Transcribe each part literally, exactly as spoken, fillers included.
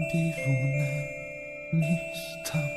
دیوونه نیستم.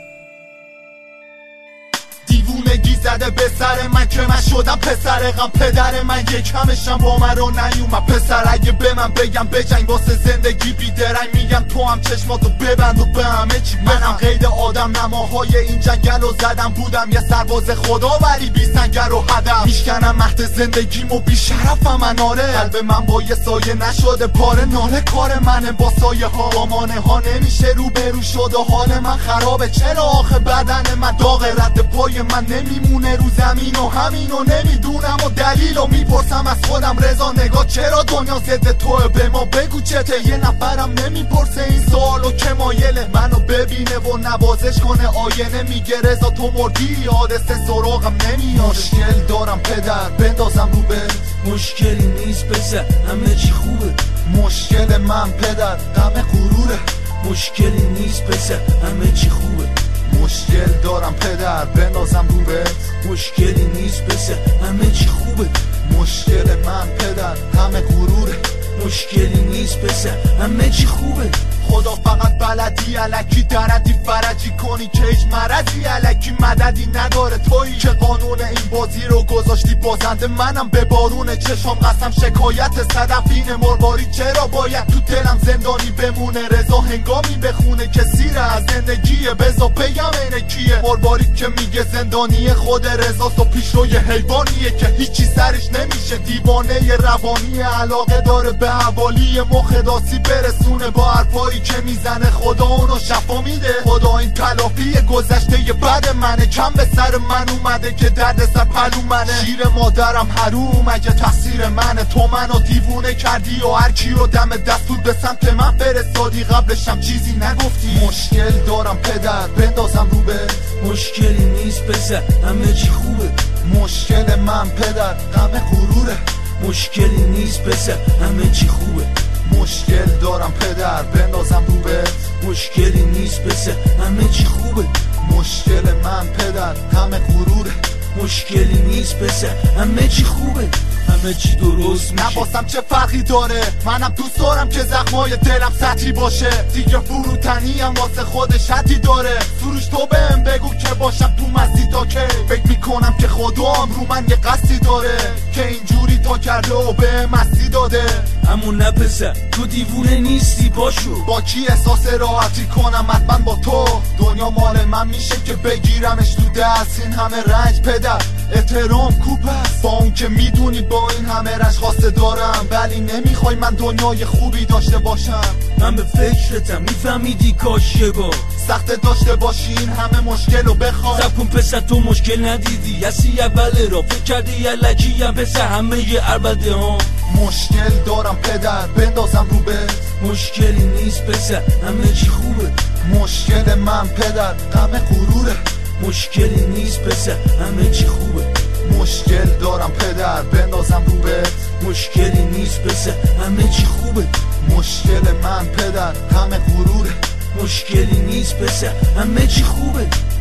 دیوونگی زده به سر من که من شدم پسر غم. پدر من یک همشم با من رو نیومد. پسر اگه به من بگم بجنگ واسه زندگی بیدرنگ، میگم تو هم چشماتو ببند و به همه چی. منم قید آدم نماهای این جنگل رو زدم. بودم یه سرباز خدا ولی بی سنگر و هدف. میشکنم مهد زندگیمو بی شرفم من. آره قلب من با یه سایه نشده پاره. ناله کار منه با سایه ها با مانه ها نمیشه رو برو شد و حال من خرابه. چرا آخه بدن من داغ رد پای من نمیمونه رو زمین و همینو نمیدونم و دلیلو میپرسم از خودم. رضا نگاه چرا دنیا ضد توه؟ به ما بگو چته؟ یه نفرم نمیپرسه این سوالو که مایله منو ببینه و نوازش کنه آینه. میگه رضا تو مردی حادثه سراغم نمیاد. مشکل دارم پدر بندازم رو به مشکلی نیست پسر همه چی خوبه. مشکل من پدر غم غروره. مشکلی نیست پسر همه چی خوبه. مشکل دارم پدر بندازم رو به مشکلی نیست پسر همه چی خوبه. مشکل من پدر غم غروره. مشکلی نیست پسر همه چی خوبه. خدا فقط بلدی الکی دردی فرجی کنی که هیچ مرضی الکی مددی نداره. تویی که قانون این بازی رو گذاشتی بازنده. منم به بارون چشم قسم شکایت صدفین مرباری. چرا باید تو دلم زندانی بمونه؟ رضا هنگامی بخونه که سیره از زندگیه. بزا بگم اینه کیه؟ مرباری که میگه زندانی خود رضاست و پیشروی حیوانیه که هیچی سرش نمیشه. دیوانه روانی علاقه داره به حوالی مخ داسی برسونه با حرفایی که میزنه. خدا اونو شفا میده. خدا این تلافی گذشته ی بد منه. کم به سر من اومده که درد سر پلو منه. شیر مادرم حروم اگه تقصیر منه. تو منو دیوونه کردی و هر کی رو دم دستور به سمت من فرستادی. قبلشم چیزی نگفتی. مشکل دارم پدر بندازم رو به مشکلی نیست پسر همه چی خوبه. مشکل من پدر غم غروره. مشکلی نیست پسر همه چی خوبه. مشکل دارم پدر بندازم رو به مشکلی نیست پسر همه چی خوبه. مشکل من پدر غم غروره. مشکلی نیست پسر همه چی خوبه. همه چی درست میشه. نباسم چه فرقی داره؟ منم دوست دارم که زخمای دلم سطحی باشه. دیگه فروتنی هم واسه خودش حدی داره. سروش تو بهم بگو که باشم تو مستی تا که فکر میکنم که خدام رو من یه قصدی داره که اینجوری تا کرده و به مستی داده. همون نه پسر تو دیوونه نیستی باشو. با کی احساس راحتی کنم؟ حتما با تو. دنیا مال من میشه که بگیرمش تو دست. این همه رنج پدر احترام کوب است. با اون که میدونی با این همه رنج خواسته دارم ولی نمیخوای من دنیای خوبی داشته باشم. من به فکرتم میفهمیدی کاش یه بار سخت داشته باشی این همه مشکل رو بخوای. سب کن پسر تو مشکل ندیدی هستی اول را فکر کردی یلکی هم پسر همه یه عربده ها. مشکل دارم پدر بندازم رو به مشکلی نیست پسر همه چی خوبه. مشکل من پدر غم غروره. مشکلی نیست پسر همه چی خوبه. مشکل دارم پدر بندازم رو به مشکلی نیست پسر همه چی خوبه. مشکل من پدر غم غروره. مشکلی نیست پسر همه چی خوبه.